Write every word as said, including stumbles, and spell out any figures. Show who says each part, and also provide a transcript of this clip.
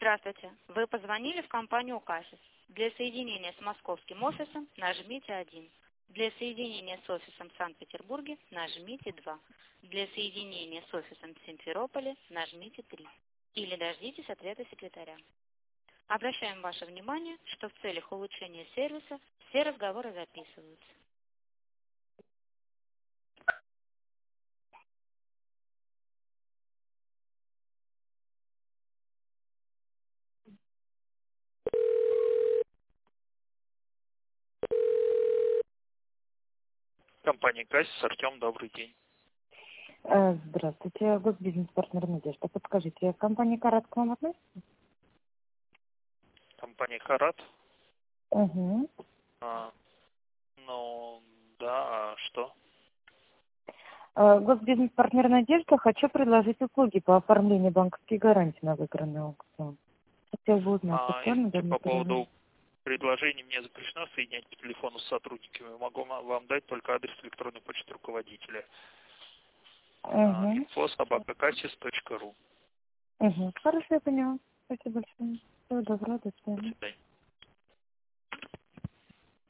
Speaker 1: Здравствуйте. Вы позвонили в компанию Кассис. Для соединения с московским офисом нажмите один. Для соединения с офисом в Санкт-Петербурге нажмите два. Для соединения с офисом в Симферополе нажмите три. Или дождитесь ответа секретаря. Обращаем ваше внимание, что в целях улучшения сервиса все разговоры записываются.
Speaker 2: Компания Кассис, Артем, добрый день.
Speaker 3: Э, Здравствуйте, госбизнес-партнер Надежда. Подскажите, компания «Карат» к вам относится?
Speaker 2: Компания Карат?
Speaker 3: Угу.
Speaker 2: А, ну, да, а что?
Speaker 3: Э, Госбизнес-партнер Надежда, хочу предложить услуги по оформлению банковских гарантий на выигранный аукцион. Хотел бы узнать,
Speaker 2: А,
Speaker 3: актуально
Speaker 2: извините,
Speaker 3: данное
Speaker 2: по
Speaker 3: предложение?
Speaker 2: поводу предложений мне запрещено соединять по телефону с сотрудниками. Могу ма- вам дать только адрес электронной почты руководителя. А,
Speaker 3: Угу.
Speaker 2: инфо собака кассис точка ру.
Speaker 3: Угу. Хорошо, я поняла. Спасибо большое. Всего доброго, до
Speaker 2: До
Speaker 3: свидания.
Speaker 2: свидания.